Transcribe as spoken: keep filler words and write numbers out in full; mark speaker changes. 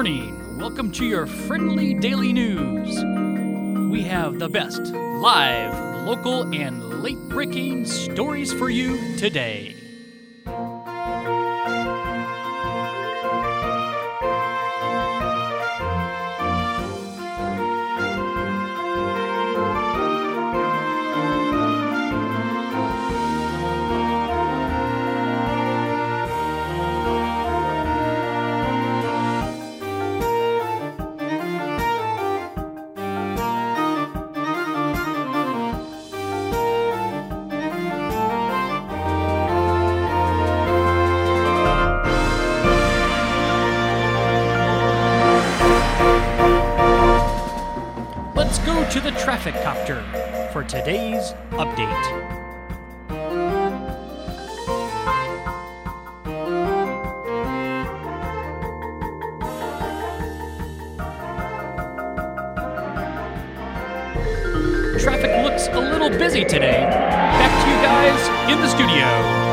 Speaker 1: morning. Welcome to your friendly daily news. We have the best live, local, and late-breaking stories for you today. Let's go to the traffic copter for today's update. Traffic looks a little busy today. Back to you guys in the studio.